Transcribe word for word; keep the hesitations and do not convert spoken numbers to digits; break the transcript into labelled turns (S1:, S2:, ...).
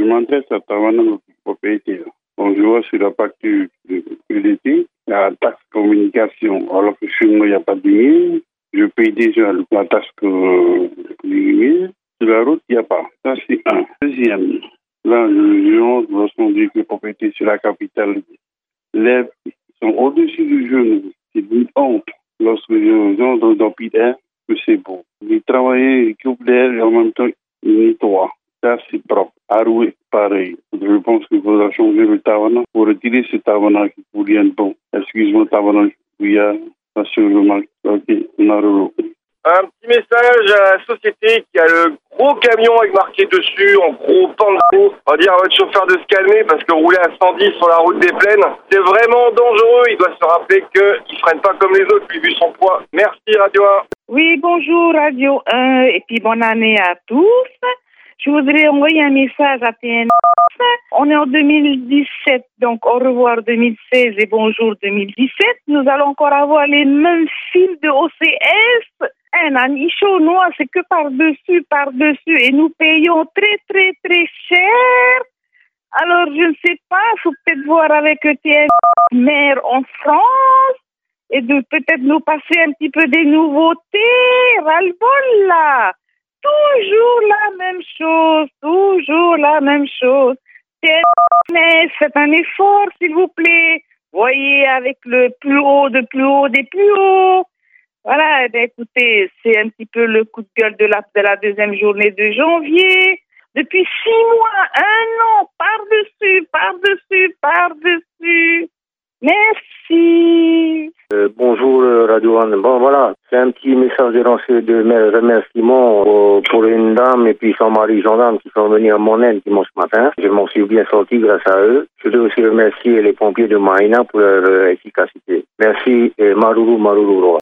S1: m'intéresse à travailler dans la propriété. Donc, je vois sur la partie de l'été, la taxe communication, alors que chez moi, il n'y a pas de mille. Je paye déjà la taxe de mille. Sur la route, il n'y a pas. Ça, c'est un. Deuxième, là, je honte lorsqu'on dit que les propriétés sur la capitale, les sont au-dessus du genou. C'est une honte lorsque les gens dans le pays que c'est beau. Ils travaillent, ils coupent l'air et en même temps, ils nettoient. Ça, c'est propre. Aroué, pareil. Je pense qu'il faudra changer le tavanant pour retirer ce tavanant qui pourrait être bon. Excuse-moi, tavanant, il y a assurément. Ok, Narolo.
S2: Un petit message à la société qui a le gros camion avec marqué dessus, en gros panneau. On va dire à votre chauffeur de se calmer parce que rouler à cent dix sur la route des plaines, c'est vraiment dangereux. Il doit se rappeler qu'il ne freine pas comme les autres vu son poids. Merci Radio un.
S3: Oui, bonjour Radio un et puis bonne année à tous. Je voudrais envoyer un message à T N F. On est en deux mille dix-sept, donc au revoir deux mille seize et bonjour deux mille dix-sept. Nous allons encore avoir les mêmes fils de O C S. Un anichon noir, c'est que par-dessus, par-dessus. Et nous payons très, très, très cher. Alors, je ne sais pas, il faut peut-être voir avec T N F, maire en France, et de peut-être nous passer un petit peu des nouveautés. Ras-le-bol, là. Toujours la même chose, toujours la même chose. T N F, mais faites un effort, s'il vous plaît. Voyez avec le plus haut, de plus haut, des plus hauts. Voilà, eh bien, écoutez, c'est un petit peu le coup de gueule de la, de la deuxième journée de janvier. Depuis six mois, un an, par-dessus, par-dessus, par-dessus. Merci.
S4: Euh, bonjour Radio un. Bon voilà, c'est un petit message de lancé de remerciement euh, pour une dame et puis son mari gendarme qui sont venus à mon aide dimanche matin. Je m'en suis bien sorti grâce à eux. Je dois aussi remercier les pompiers de Maïna pour leur euh, efficacité. Merci et Maruru Maruru.